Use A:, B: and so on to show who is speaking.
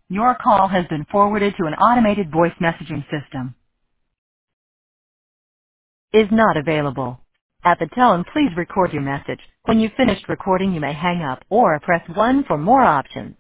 A: Your call has been forwarded to an automated voice messaging system. Is not available. At the tone, please record your message. When you've finished recording, you may hang up or press 1 for more options.